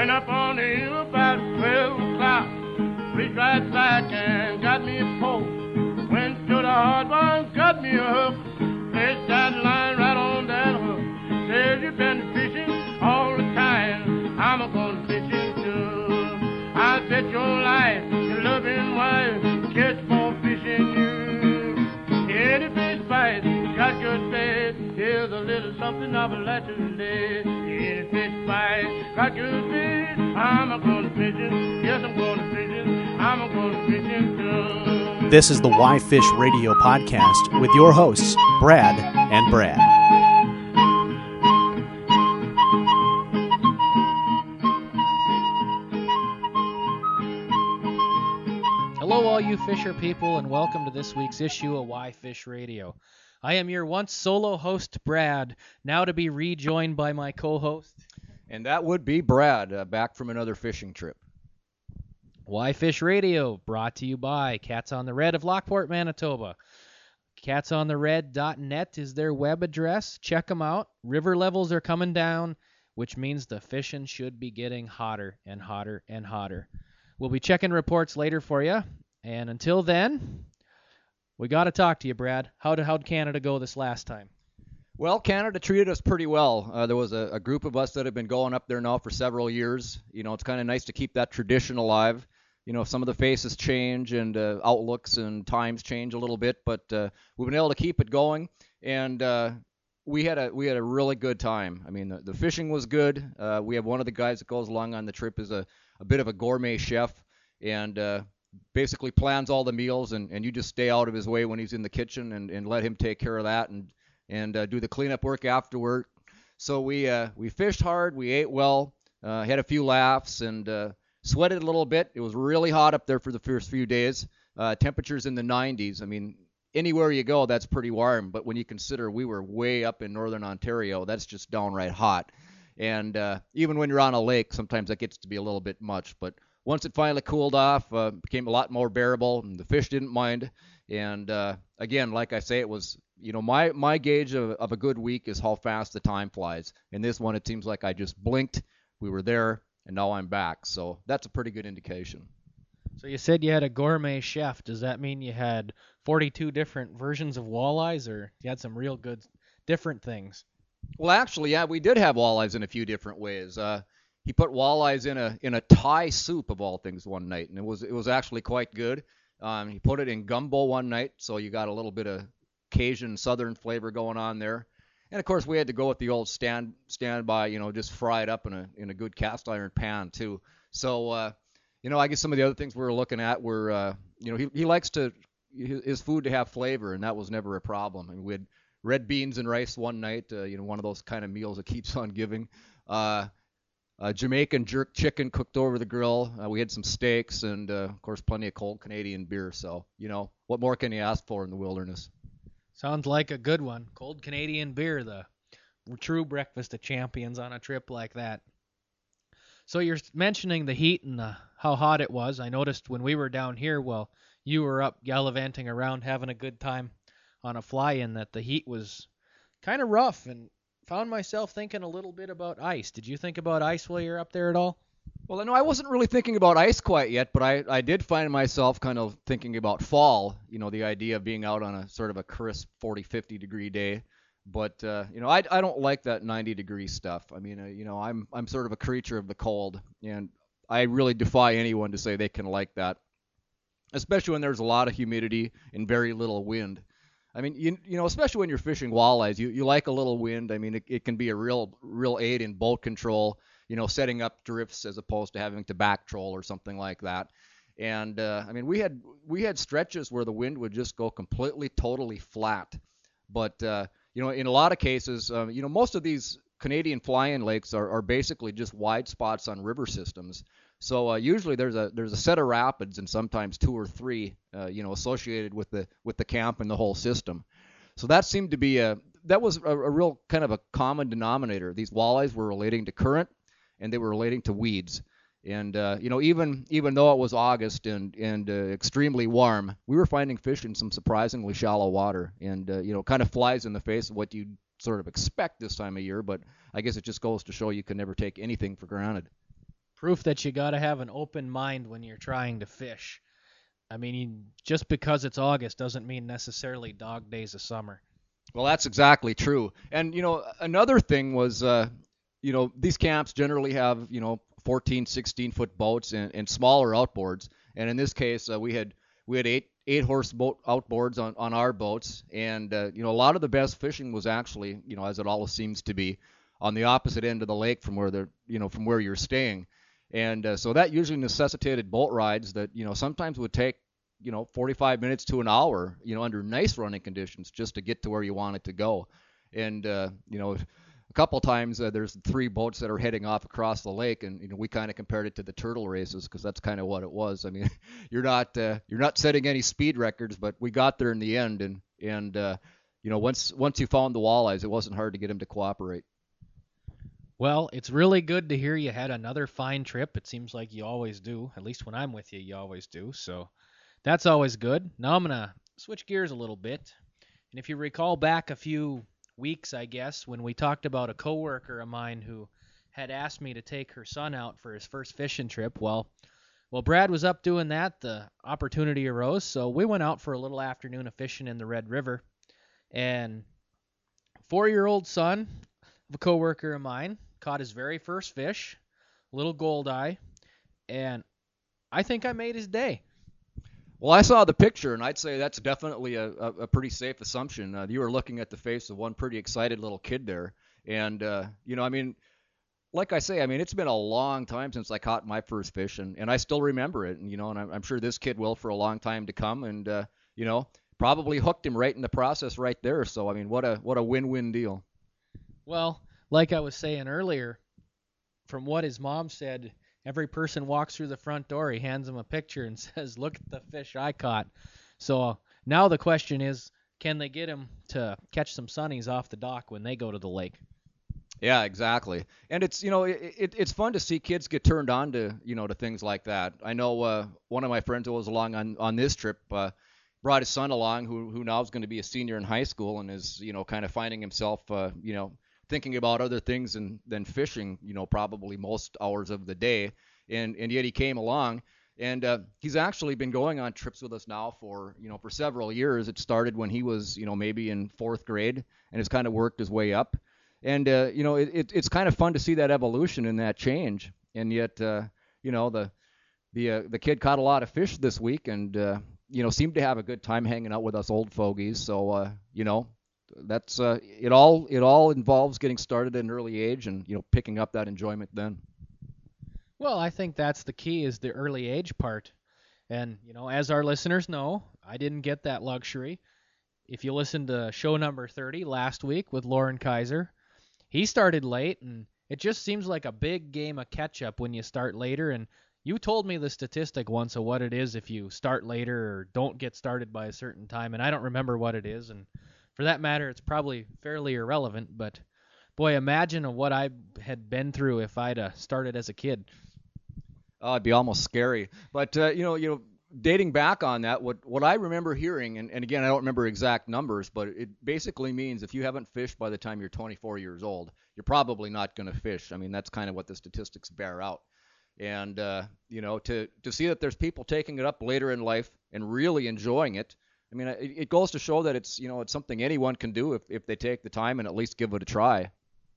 Ran up on the hill about 12 o'clock. Reached right back and got me a pole. Went to the hard one, got me a hook. Placed that line right on that hook. Says you've been fishing all the time. I'm a-gonna fishing too. I bet your life, your loving wife, catch more fish than you. Any fish bite, got good bait. Here's a little something I would like to lay. Any fish bite, got good bait. I'm a-gonna fishing. Yes, I'm gonna fishing. I'm a-gonna fishing too. This is the Why Fish Radio podcast with your hosts, Brad and Brad. Hello, all you fisher people, and welcome to this week's issue of Why Fish Radio. I am your once solo host, Brad, now to be rejoined by my co-host. And that would be Brad, back from another fishing trip. Why Fish Radio, brought to you by Cats on the Red of Lockport, Manitoba. CatsOnTheRed.net is their web address. Check them out. River levels are coming down, which means the fishing should be getting hotter and hotter and hotter. We'll be checking reports later for you. And until then, we got to talk to you, Brad. How'd Canada go this last time? Well, Canada treated us pretty well. There was a group of us that have been going up there now for several years. You know, it's kind of nice to keep that tradition alive. You know, some of the faces change and outlooks and times change a little bit, but we've been able to keep it going. And we had a really good time. I mean, the fishing was good. We have one of the guys that goes along on the trip is a bit of a gourmet chef, and basically plans all the meals, and you just stay out of his way when he's in the kitchen and let him take care of that and do the cleanup work afterward. So we fished hard, we ate well, had a few laughs, and sweated a little bit. It was really hot up there for the first few days. Temperatures in the 90s. I mean, anywhere you go, that's pretty warm. But when you consider we were way up in northern Ontario, that's just downright hot. And even when you're on a lake, sometimes that gets to be a little bit much. But once it finally cooled off, it became a lot more bearable, and the fish didn't mind. And again, like I say, it was, you know, my gauge of a good week is how fast the time flies. And this one, it seems like I just blinked. We were there, and now I'm back. So that's a pretty good indication. So you said you had a gourmet chef. Does that mean you had 42 different versions of walleyes, or you had some real good different things? Well, actually, yeah, we did have walleyes in a few different ways. He put walleyes in a Thai soup of all things one night, and it was actually quite good. He put it in gumbo one night, so you got a little bit of Cajun southern flavor going on there. And of course, we had to go with the old standby, you know, just fry it up in a good cast iron pan too. So, you know, I guess some of the other things we were looking at were, you know, he likes his food to have flavor, and that was never a problem. And we had red beans and rice one night, you know, one of those kind of meals that keeps on giving. Jamaican jerk chicken cooked over the grill. We had some steaks and, of course, plenty of cold Canadian beer. So, you know, what more can you ask for in the wilderness? Sounds like a good one. Cold Canadian beer, the true breakfast of champions on a trip like that. So you're mentioning the heat and how hot it was. I noticed when we were down here, well, you were up gallivanting around having a good time on a fly-in, that the heat was kind of rough, and found myself thinking a little bit about ice. Did you think about ice while you were up there at all? Well, no, I wasn't really thinking about ice quite yet, but I did find myself kind of thinking about fall, you know, the idea of being out on a sort of a crisp 40, 50 degree day. But, you know, I don't like that 90 degree stuff. I mean, you know, I'm sort of a creature of the cold, and I really defy anyone to say they can like that, especially when there's a lot of humidity and very little wind. I mean, you know, especially when you're fishing walleyes, you like a little wind. I mean, it can be a real aid in boat control, you know, setting up drifts as opposed to having to back troll or something like that. And I mean, we had stretches where the wind would just go completely, totally flat. But you know, in a lot of cases, you know, most of these Canadian fly-in lakes are basically just wide spots on river systems. So usually there's a set of rapids, and sometimes two or three, you know, associated with the camp and the whole system. So that seemed to be that was a real kind of a common denominator. These walleyes were relating to current, and they were relating to weeds. And you know, even though it was August and extremely warm, we were finding fish in some surprisingly shallow water, and you know, kind of flies in the face of what you'd sort of expect this time of year. But I guess it just goes to show you can never take anything for granted. proof that you got to have an open mind when you're trying to fish. I mean, just because it's August doesn't mean necessarily dog days of summer. Well, that's exactly true. And, another thing was, these camps generally have, 14, 16-foot boats and smaller outboards. And in this case, we had eight horse boat outboards on our boats. And, a lot of the best fishing was actually, as it always seems to be, on the opposite end of the lake from where you're staying. And so that usually necessitated boat rides that, sometimes would take, 45 minutes to an hour, under nice running conditions just to get to where you wanted to go. And, a couple times there's 3 boats that are heading off across the lake, and, we kind of compared it to the turtle races because that's kind of what it was. I mean, you're not setting any speed records, but we got there in the end. And once you found the walleyes, it wasn't hard to get them to cooperate. Well, it's really good to hear you had another fine trip. It seems like you always do. At least when I'm with you, you always do. So that's always good. Now I'm going to switch gears a little bit. And if you recall back a few weeks, I guess, when we talked about a coworker of mine who had asked me to take her son out for his first fishing trip, well, Brad was up doing that. The opportunity arose, so we went out for a little afternoon of fishing in the Red River. And 4-year-old son of a coworker of mine caught his very first fish, little goldeye, and I think I made his day. Well, I saw the picture, and I'd say that's definitely a pretty safe assumption. You were looking at the face of one pretty excited little kid there. And, like I say, it's been a long time since I caught my first fish, and I still remember it. And, and I'm sure this kid will for a long time to come. And, probably hooked him right in the process right there. So, what a win-win deal. Well, like I was saying earlier, from what his mom said, every person walks through the front door, he hands him a picture and says, "Look at the fish I caught." So now the question is, can they get him to catch some sunnies off the dock when they go to the lake? Yeah, exactly. And it's it's fun to see kids get turned on to to things like that. I know one of my friends who was along on this trip brought his son along who now is going to be a senior in high school and is kind of finding himself thinking about other things than fishing, probably most hours of the day. And yet he came along, and he's actually been going on trips with us now for several years. It started when he was, maybe in 4th grade, and has kind of worked his way up. And, it's kind of fun to see that evolution and that change. And yet, the kid caught a lot of fish this week and, seemed to have a good time hanging out with us old fogies. So, that's it all involves getting started at an early age and picking up that enjoyment then. Well, I think that's the key, is the early age part. And as our listeners know, I didn't get that luxury. If you listened to show number 30 last week with Lauren Kaiser, he started late, and it just seems like a big game of catch up when you start later. And you told me the statistic once of what it is if you start later or don't get started by a certain time, and I don't remember what it is. And for that matter, it's probably fairly irrelevant, but boy, imagine what I had been through if I'd started as a kid. Oh, it'd be almost scary. But, dating back on that, what I remember hearing, and again, I don't remember exact numbers, but it basically means if you haven't fished by the time you're 24 years old, you're probably not going to fish. That's kind of what the statistics bear out. And, to see that there's people taking it up later in life and really enjoying it, it goes to show that it's something anyone can do if they take the time and at least give it a try.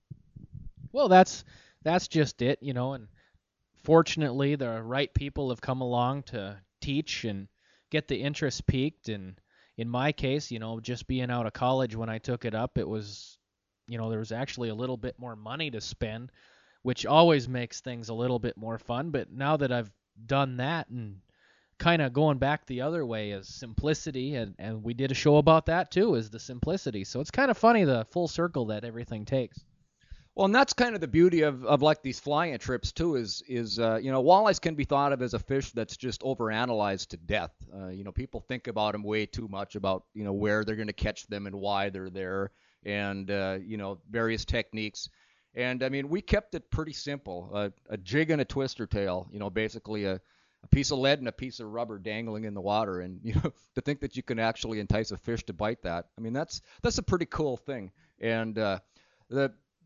Well, that's just it, and fortunately the right people have come along to teach and get the interest peaked. And in my case, just being out of college when I took it up, it was, there was actually a little bit more money to spend, which always makes things a little bit more fun. But now that I've done that and kind of going back the other way is simplicity, and we did a show about that too, is the simplicity. So it's kind of funny the full circle that everything takes. Well, and that's kind of the beauty of like these flying trips too, is walleyes can be thought of as a fish that's just overanalyzed to death. People think about them way too much, about where they're going to catch them and why they're there, and various techniques. And we kept it pretty simple. A jig and a twister tail, basically a piece of lead and a piece of rubber dangling in the water, and to think that you can actually entice a fish to bite that, that's a pretty cool thing. And the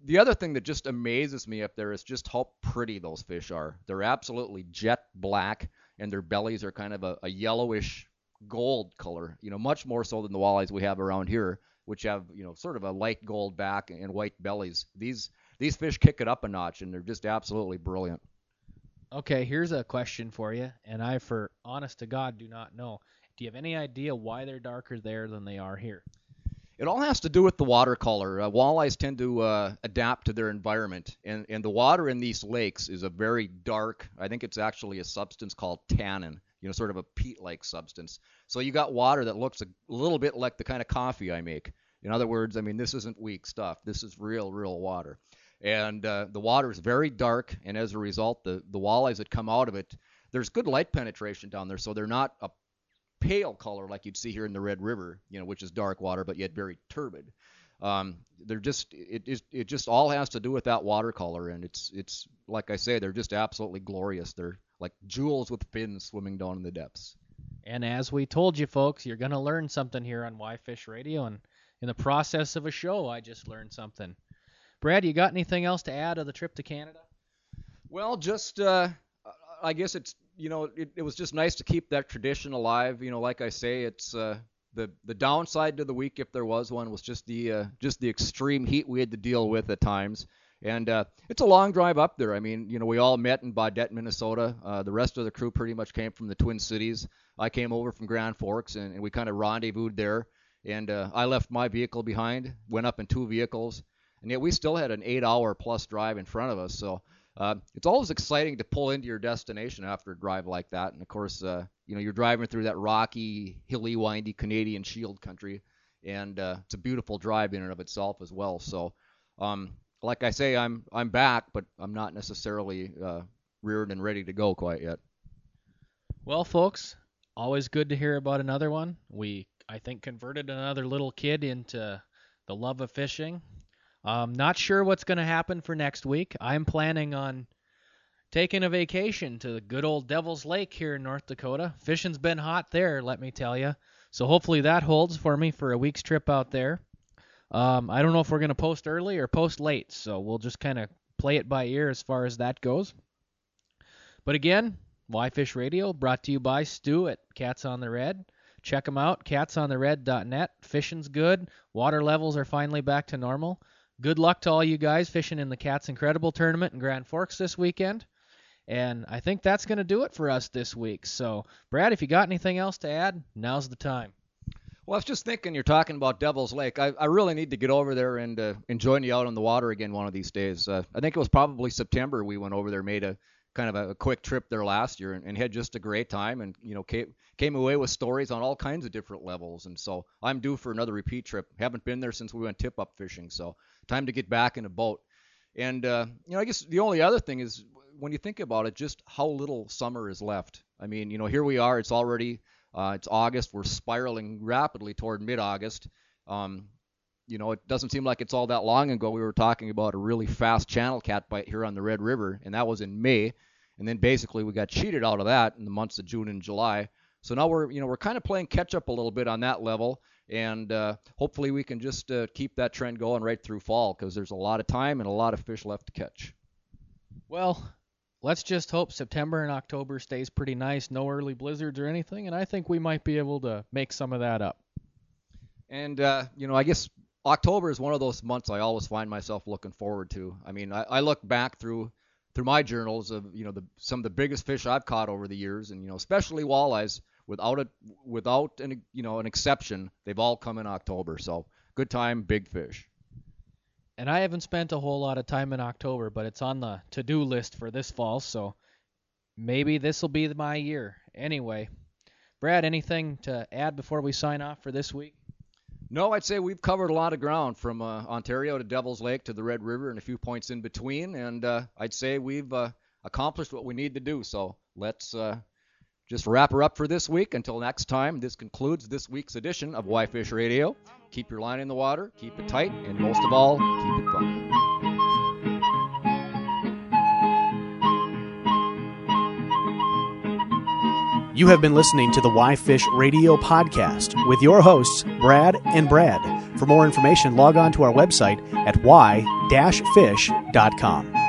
the other thing that just amazes me up there is just how pretty those fish are. They're absolutely jet black, and their bellies are kind of a yellowish gold color, much more so than the walleyes we have around here, which have, sort of a light gold back and white bellies. These fish kick it up a notch, and they're just absolutely brilliant. Okay, here's a question for you, and I, for honest to God, do not know. Do you have any idea why they're darker there than they are here? It all has to do with the water color. Walleyes tend to adapt to their environment, and the water in these lakes is a very dark, I think it's actually a substance called tannin, sort of a peat-like substance. So you got water that looks a little bit like the kind of coffee I make. In other words, I mean, this isn't weak stuff. This is real water. And the water is very dark, and as a result, the walleyes that come out of it, there's good light penetration down there, so they're not a pale color like you'd see here in the Red River, which is dark water but yet very turbid. They're just it just all has to do with that water color, and it's like I say, they're just absolutely glorious. They're like jewels with fins swimming down in the depths. And as we told you folks, you're going to learn something here on Why Fish Radio, and in the process of a show, I just learned something. Brad, you got anything else to add of the trip to Canada? Well, just I guess it's it was just nice to keep that tradition alive. Like I say, it's the downside to the week, if there was one, was just the extreme heat we had to deal with at times. And it's a long drive up there. I mean, we all met in Baudette, Minnesota. The rest of the crew pretty much came from the Twin Cities. I came over from Grand Forks, and we kind of rendezvoused there. And I left my vehicle behind, went up in 2 vehicles, and yet we still had an 8-hour plus drive in front of us. So it's always exciting to pull into your destination after a drive like that. And of course, you're driving through that rocky, hilly, windy Canadian Shield country, and it's a beautiful drive in and of itself as well. So, like I say, I'm back, but I'm not necessarily reared and ready to go quite yet. Well, folks, always good to hear about another one. We, I think, converted another little kid into the love of fishing. Not sure what's going to happen for next week. I'm planning on taking a vacation to the good old Devil's Lake here in North Dakota. Fishing's been hot there, let me tell you. So hopefully that holds for me for a week's trip out there. I don't know if we're going to post early or post late, so we'll just kind of play it by ear as far as that goes. But again, Why Fish Radio, brought to you by Stu at Cats on the Red. Check them out, catsonthered.net. Fishing's good. Water levels are finally back to normal. Good luck to all you guys fishing in the Cats Incredible tournament in Grand Forks this weekend. And I think that's going to do it for us this week. So, Brad, if you got anything else to add, now's the time. Well, I was just thinking, you're talking about Devil's Lake. I really need to get over there and join you out on the water again one of these days. I think it was probably September we went over there, made a kind of a quick trip there last year, and had just a great time, and came away with stories on all kinds of different levels. And so I'm due for another repeat trip. Haven't been there since we went tip-up fishing, so time to get back in a boat. And I guess the only other thing is, when you think about it, just how little summer is left. I mean, here we are. It's already it's August. We're spiraling rapidly toward mid-August. It doesn't seem like it's all that long ago we were talking about a really fast channel cat bite here on the Red River, and that was in May. And then basically we got cheated out of that in the months of June and July. So now we're kind of playing catch up a little bit on that level, and hopefully we can just keep that trend going right through fall, because there's a lot of time and a lot of fish left to catch. Well, let's just hope September and October stays pretty nice, no early blizzards or anything, and I think we might be able to make some of that up. And I guess October is one of those months I always find myself looking forward to. I mean, I look back through my journals of some of the biggest fish I've caught over the years, and especially walleyes. Without an exception, they've all come in October. So good time, big fish. And I haven't spent a whole lot of time in October, but it's on the to-do list for this fall, so maybe this will be my year. Anyway, Brad, anything to add before we sign off for this week? No, I'd say we've covered a lot of ground, from Ontario to Devil's Lake to the Red River and a few points in between, and I'd say we've accomplished what we need to do. So let's just wrap her up for this week. Until next time, this concludes this week's edition of Why Fish Radio. Keep your line in the water, keep it tight, and most of all, keep it fun. You have been listening to the Why Fish Radio podcast with your hosts, Brad and Brad. For more information, log on to our website at y-fish.com.